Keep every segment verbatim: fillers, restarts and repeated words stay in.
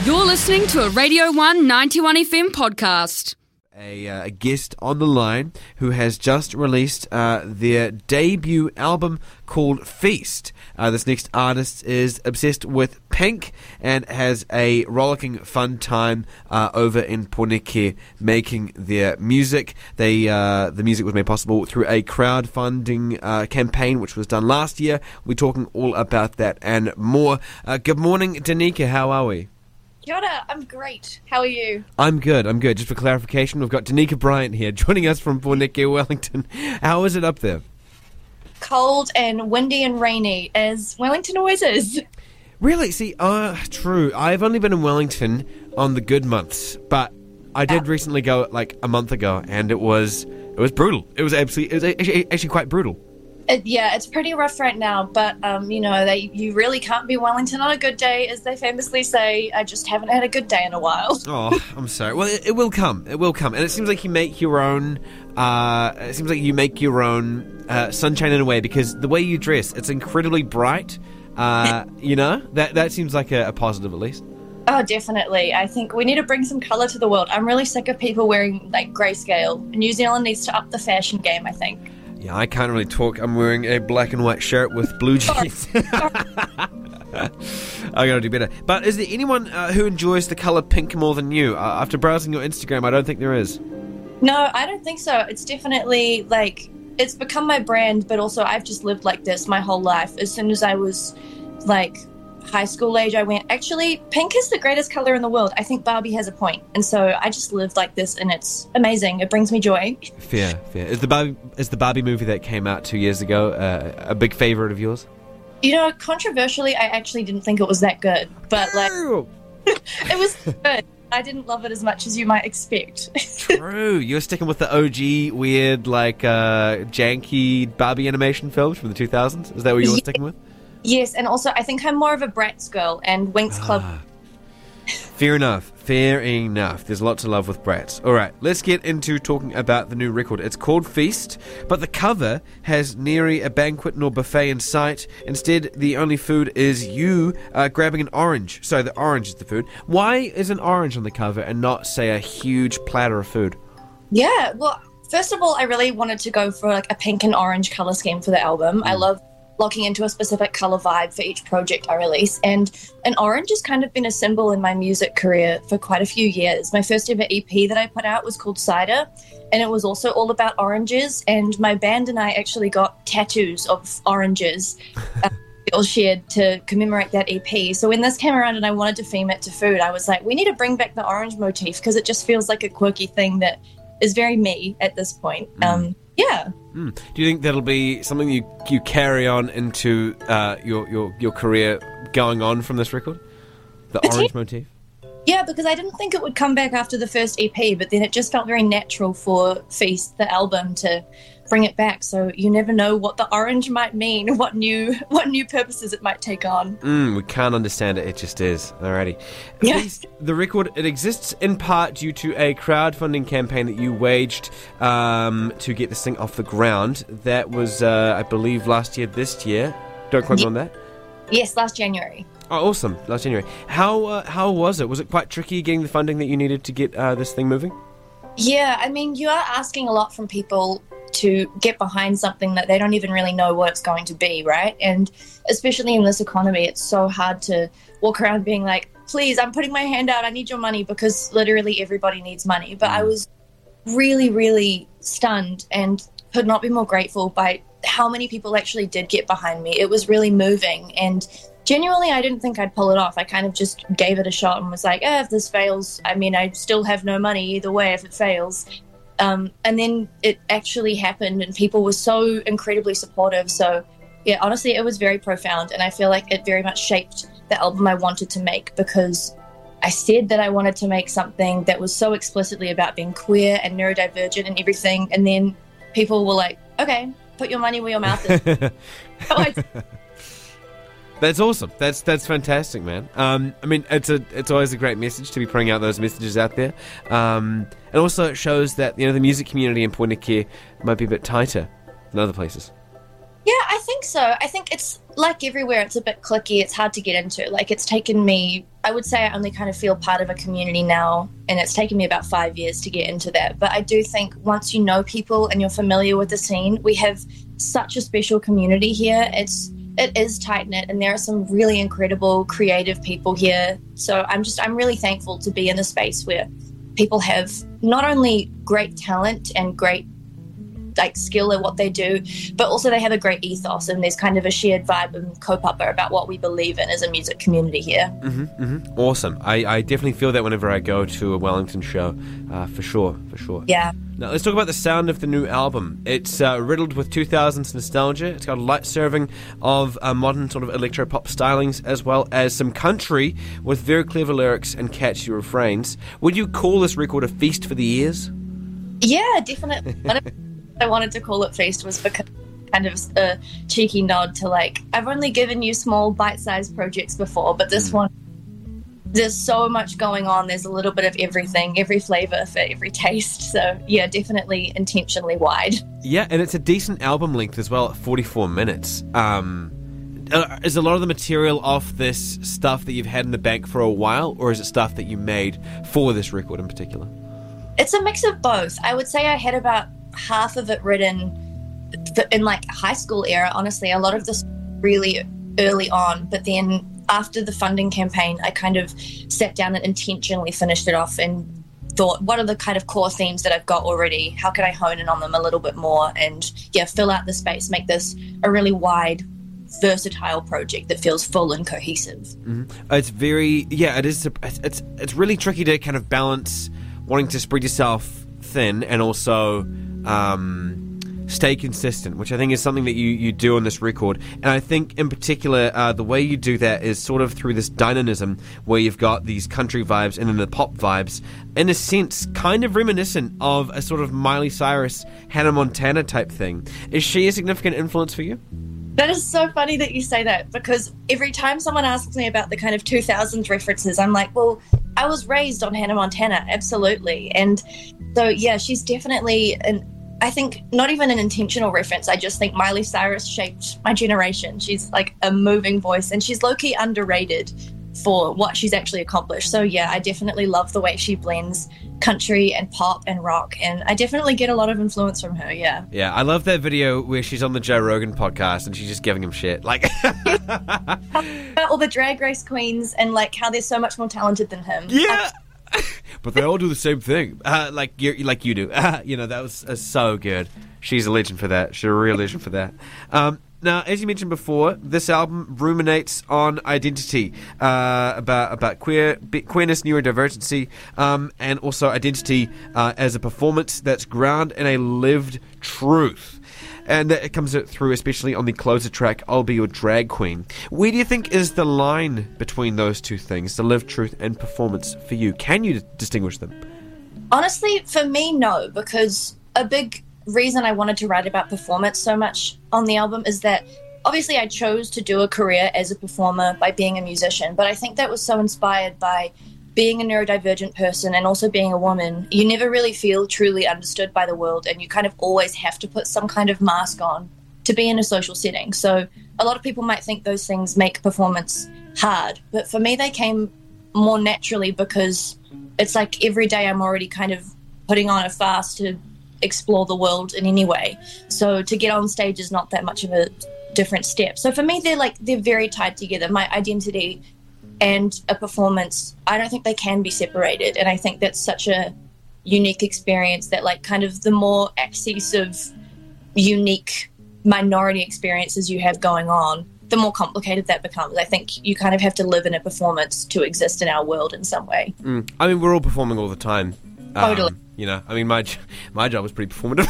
You're listening to a Radio one ninety-one F M podcast. A, uh, a guest on the line who has just released uh, their debut album called Feast. Uh, this next artist is obsessed with pink and has a rollicking fun time uh, over in Poneke making their music. They uh, the music was made possible through a crowdfunding uh, campaign which was done last year. We're talking all about that and more. Uh, good morning, Danica. How are we? Kia ora, I'm great. How are you? I'm good, I'm good. Just for clarification, we've got Danica Bryant here joining us from Poneke, Wellington. How is it up there? Cold and windy and rainy, as Wellington always is. Really? See, uh, true. I've only been in Wellington on the good months, but I did Oh. recently go like a month ago, and it was it was brutal. It was absolutely, it was actually, actually quite brutal. It, yeah, it's pretty rough right now, but, um, you know, they you really can't be Wellington on a good day, as they famously say. I just haven't had a good day in a while. Oh, I'm sorry. Well, it, it will come. It will come. And it seems like you make your own, uh, it seems like you make your own uh, sunshine in a way, because the way you dress, it's incredibly bright. Uh, you know, that that seems like a, a positive at least. Oh, definitely. I think we need to bring some colour to the world. I'm really sick of people wearing, like, grayscale. New Zealand needs to up the fashion game, I think. Yeah, I can't really talk. I'm wearing a black and white shirt with blue jeans. I gotta do better. But is there anyone uh, who enjoys the colour pink more than you? Uh, after browsing your Instagram, I don't think there is. No, I don't think so. It's definitely, like, it's become my brand, but also I've just lived like this my whole life. As soon as I was, like, high school age, I went, actually, pink is the greatest color in the world. I think Barbie has a point. And so I just lived like this, and it's amazing. It brings me joy. Fair, fair. Is the Barbie, is the Barbie movie that came out two years ago uh, a big favourite of yours? You know, controversially, I actually didn't think it was that good. But, like, it was good. I didn't love it as much as you might expect. True. You're sticking with the O G weird, like, uh, janky Barbie animation films from the two thousands? Is that what you were Yeah. sticking with? Yes, and also I think I'm more of a Bratz girl, and Winx Club. Ah. Fair enough. Fair enough. There's a lot to love with Bratz. All right, let's get into talking about the new record. It's called Feast, but the cover has nary a banquet nor buffet in sight. Instead, the only food is you uh, grabbing an orange. So the orange is the food. Why is an orange on the cover and not, say, a huge platter of food? Yeah, well, first of all, I really wanted to go for like a pink and orange color scheme for the album. I love locking into a specific color vibe for each project I release, and an orange has kind of been a symbol in my music career for quite a few years. My first ever E P that I put out was called Cider, and it was also all about oranges, and my band and I actually got tattoos of oranges uh, we all shared to commemorate that E P. So when this came around and I wanted to theme it to food, I was like, we need to bring back the orange motif, because it just feels like a quirky thing that is very me at this point. Mm. Um, yeah. Mm. Do you think that'll be something you you carry on into uh, your, your your career going on from this record? The It's orange it- motif? Yeah, because I didn't think it would come back after the first E P, but then it just felt very natural for Feast, the album, to bring it back. So you never know what the orange might mean, what new what new purposes it might take on. Mm, we can't understand it, it just is. Alrighty. Yeah. Feast, the record, it exists in part due to a crowdfunding campaign that you waged um, to get this thing off the ground. That was, uh, I believe, last year, this year. Don't quote me Ye- on that. Yes, last January. Oh, awesome. Last January. How uh, how was it? Was it quite tricky getting the funding that you needed to get uh, this thing moving? Yeah, I mean, you are asking a lot from people to get behind something that they don't even really know what it's going to be, right? And especially in this economy, it's so hard to walk around being like, please, I'm putting my hand out, I need your money, because literally everybody needs money. But I was really, really stunned and could not be more grateful by how many people actually did get behind me. It was really moving, and genuinely, I didn't think I'd pull it off. I kind of just gave it a shot and was like, eh, if this fails, I mean, I still have no money either way if it fails. Um, and then it actually happened, and people were so incredibly supportive. So, yeah, honestly, it was very profound, and I feel like it very much shaped the album I wanted to make, because I said that I wanted to make something that was so explicitly about being queer and neurodivergent and everything, and then people were like, okay, put your money where your mouth is. So I That's awesome. That's that's fantastic, man. Um, I mean, it's a it's always a great message to be putting out those messages out there, um, and also it shows that you know the music community in Poneke might be a bit tighter than other places. Yeah, I think think so. I think it's like everywhere, it's a bit cliquey. It's hard to get into. Like, it's taken me, I would say I only kind of feel part of a community now, and it's taken me about five years to get into that. But I do think once you know people and you're familiar with the scene, we have such a special community here. It's it is tight-knit, and there are some really incredible creative people here. So I'm just I'm really thankful to be in a space where people have not only great talent and great like skill at what they do, but also they have a great ethos, and there's kind of a shared vibe and kaupapa about what we believe in as a music community here. Mm-hmm, mm-hmm. Awesome. I, I definitely feel that whenever I go to a Wellington show, uh, for sure, for sure. Yeah. Now let's talk about the sound of the new album. It's uh, riddled with two thousands nostalgia. It's got a light serving of uh, modern sort of electro-pop stylings, as well as some country with very clever lyrics and catchy refrains. Would you call this record a feast for the ears? Yeah, definitely. I wanted to call it Feast was because kind of a cheeky nod to, like, I've only given you small bite-sized projects before, but this one, there's so much going on. There's a little bit of everything, every flavor for every taste. So yeah, definitely intentionally wide. Yeah, and it's a decent album length as well at forty-four minutes. Um, uh, is a lot of the material off this stuff that you've had in the bank for a while, or is it stuff that you made for this record in particular? It's a mix of both. I would say I had about half of it written in like high school era. Honestly, a lot of this really early on, but then after the funding campaign, I kind of sat down and intentionally finished it off and thought, what are the kind of core themes that I've got already? How can I hone in on them a little bit more and yeah, fill out the space, make this a really wide, versatile project that feels full and cohesive. Mm-hmm. It's very, yeah, it is. It's, it's it's really tricky to kind of balance wanting to spread yourself thin and also um, stay consistent, which I think is something that you, you do on this record. And I think in particular, uh, the way you do that is sort of through this dynamism where you've got these country vibes and then the pop vibes, in a sense, kind of reminiscent of a sort of Miley Cyrus, Hannah Montana type thing. Is she a significant influence for you? That is so funny that you say that, because every time someone asks me about the kind of two thousands references, I'm like, well, I was raised on Hannah Montana, absolutely. And so, yeah, she's definitely, an, I think, not even an intentional reference. I just think Miley Cyrus shaped my generation. She's like a moving voice, and she's low-key underrated for what she's actually accomplished. So, yeah, I definitely love the way she blends country and pop and rock, and I definitely get a lot of influence from her. Yeah. Yeah, I love that video where she's on the Joe Rogan podcast and she's just giving him shit. Like all the drag race queens and like how they're so much more talented than him. Yeah. But they all do the same thing, uh, like you like you do. Uh, you know, that was uh, so good. She's a legend for that. She's a real legend for that. Um, now, as you mentioned before, this album ruminates on identity, uh, about about queer queerness, neurodivergency, um, and also identity uh, as a performance that's grounded in a lived truth. And that it comes through especially on the closer track, I'll Be Your Drag Queen. Where do you think is the line between those two things, the lived truth and performance, for you? Can you distinguish them? Honestly, for me, no, because a big reason I wanted to write about performance so much on the album is that obviously I chose to do a career as a performer by being a musician, but I think that was so inspired by being a neurodivergent person and also being a woman. You never really feel truly understood by the world, and you kind of always have to put some kind of mask on to be in a social setting. So a lot of people might think those things make performance hard, but for me they came more naturally because it's like every day I'm already kind of putting on a fast to explore the world in any way. So to get on stage is not that much of a different step. So for me, they're like, they're very tied together. My identity and a performance, I don't think they can be separated. And I think that's such a unique experience that like kind of the more access of unique minority experiences you have going on, the more complicated that becomes. I think you kind of have to live in a performance to exist in our world in some way. Mm. I mean, we're all performing all the time. Totally. Um, you know, I mean, my my job was pretty performative.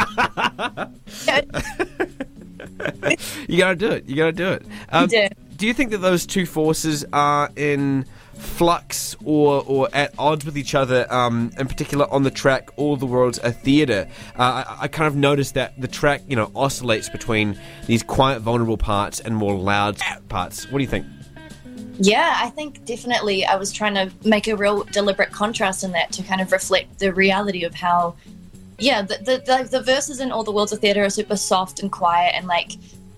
You gotta do it. You gotta do it. Um, you do. Do you think that those two forces are in flux or or at odds with each other? Um, in particular, on the track "All the World's a Theatre," uh, I, I kind of noticed that the track, you know, oscillates between these quiet, vulnerable parts and more loud parts. What do you think? Yeah, I think definitely I was trying to make a real deliberate contrast in that to kind of reflect the reality of how, yeah, the the, the, the verses in All the World's a Theatre are super soft and quiet and like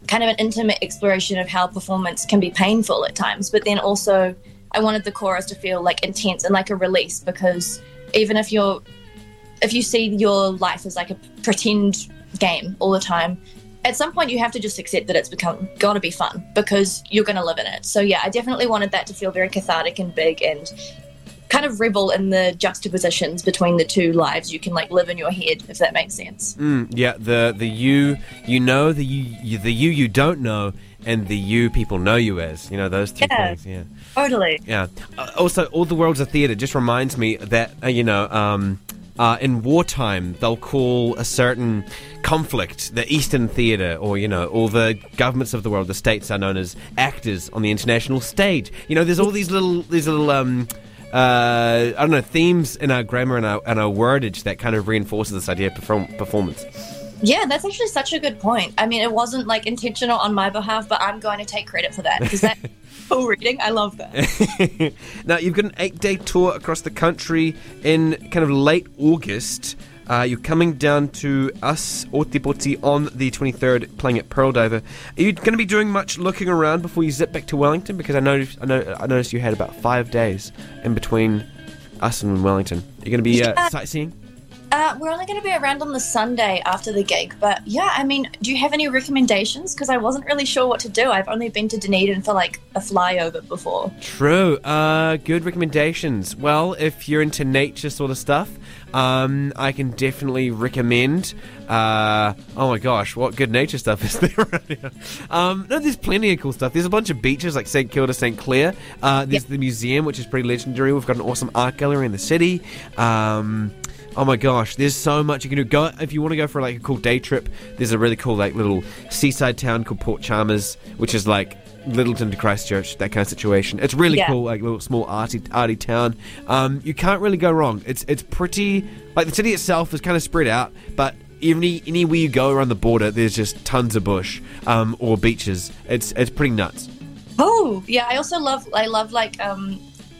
kind of an intimate exploration of how performance can be painful at times. But then also I wanted the chorus to feel like intense and like a release, because even if you're, if you see your life as like a pretend game all the time, at some point you have to just accept that it's become got to be fun because you're going to live in it. So yeah, I definitely wanted that to feel very cathartic and big and kind of revel in the juxtapositions between the two lives you can like live in your head, if that makes sense. Mm, yeah, the the you you know, the you, you the you you don't know, and the you people know you as. You know, those two yeah, things. Yeah, totally. Yeah. Uh, also, All the World's a Theatre just reminds me that uh, you know. Um, Uh, in wartime, they'll call a certain conflict the Eastern Theatre, or, you know, all the governments of the world, the states, are known as actors on the international stage. You know, there's all these little, these little, um, uh, I don't know, themes in our grammar and our, and our wordage that kind of reinforces this idea of perform- performance. Yeah, that's actually such a good point. I mean, it wasn't like intentional on my behalf, but I'm going to take credit for that because that full reading, I love that. Now, you've got an eight-day tour across the country in kind of late August. Uh, you're coming down to us, Otipoti, on the twenty-third, playing at Pearl Diver. Are you going to be doing much looking around before you zip back to Wellington? Because I noticed, I, know, I noticed you had about five days in between us and Wellington. Are you going to be uh, Yeah. sightseeing? Uh, we're only going to be around on the Sunday after the gig, but yeah, I mean, do you have any recommendations? Because I wasn't really sure what to do. I've only been to Dunedin for like a flyover before. True. Uh, good recommendations. Well, if you're into nature sort of stuff, um, I can definitely recommend. Uh, oh my gosh, what good nature stuff is there around here? Um, no, there's plenty of cool stuff. There's a bunch of beaches like Saint Kilda, Saint Clair. Uh, there's Yep. the museum, which is pretty legendary. We've got an awesome art gallery in the city. Um, Oh my gosh, there's so much you can do. Go if you want to go for like a cool day trip. There's a really cool like little seaside town called Port Chalmers, which is like Littleton to Christchurch, that kind of situation. It's really Yeah. cool, like little small arty arty town. Um, you can't really go wrong. It's it's pretty like the city itself is kind of spread out, but any anywhere you go around the border, there's just tons of bush um, or beaches. It's it's pretty nuts. Oh, yeah, I also love, I love like um,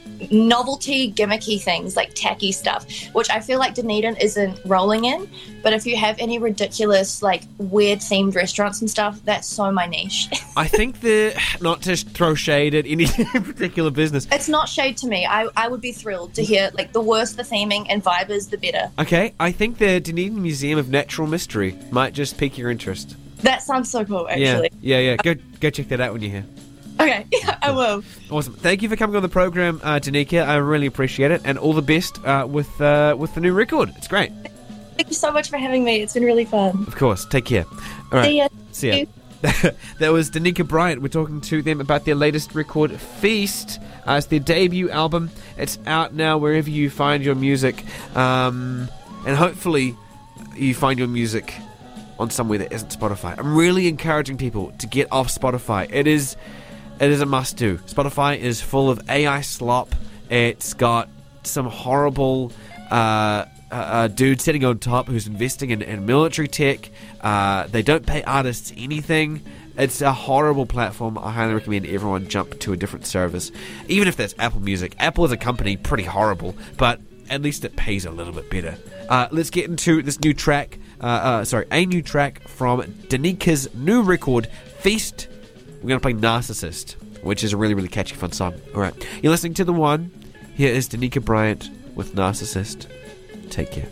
novelty, gimmicky things, like tacky stuff, which I feel like Dunedin isn't rolling in. But if you have any ridiculous, like, weird themed restaurants and stuff, that's so my niche. I think the not to throw shade at any particular business. It's not shade to me. I, I would be thrilled to hear, like, the worse the theming and vibe is, the better. Okay, I think the Dunedin Museum of Natural Mystery might just pique your interest. That sounds so cool, actually. Yeah, yeah, yeah. Go, go check that out when you're here. Okay, yeah, I will. Awesome. Thank you for coming on the program, uh, Danica. I really appreciate it, and all the best uh, with uh, with the new record. It's great. Thank you so much for having me. It's been really fun. Of course. Take care. All right. See ya. See ya. That was Danica Bryant. We're talking to them about their latest record, Feast. Uh, it's their debut album. It's out now wherever you find your music, um, and hopefully you find your music on somewhere that isn't Spotify. I'm really encouraging people to get off Spotify. It is, it is a must-do. Spotify is full of A I slop. It's got some horrible uh, uh, uh, dude sitting on top who's investing in, in military tech. Uh, they don't pay artists anything. It's a horrible platform. I highly recommend everyone jump to a different service. Even if that's Apple Music. Apple as a company, pretty horrible, but at least it pays a little bit better. Uh, let's get into this new track. Uh, uh, sorry, a new track from Danica's new record, Feast. We're going to play Narcissist, which is a really, really catchy, fun song. All right, you're listening to The One. Here is Danica Bryant with Narcissist. Take care.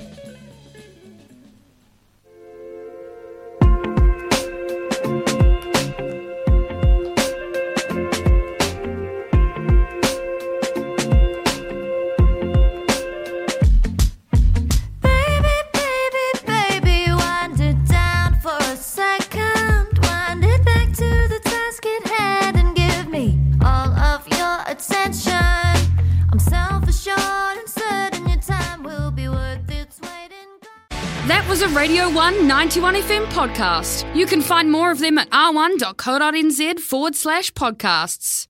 That was a Radio one ninety-one F M podcast. You can find more of them at r one dot co dot n z forward slash podcasts.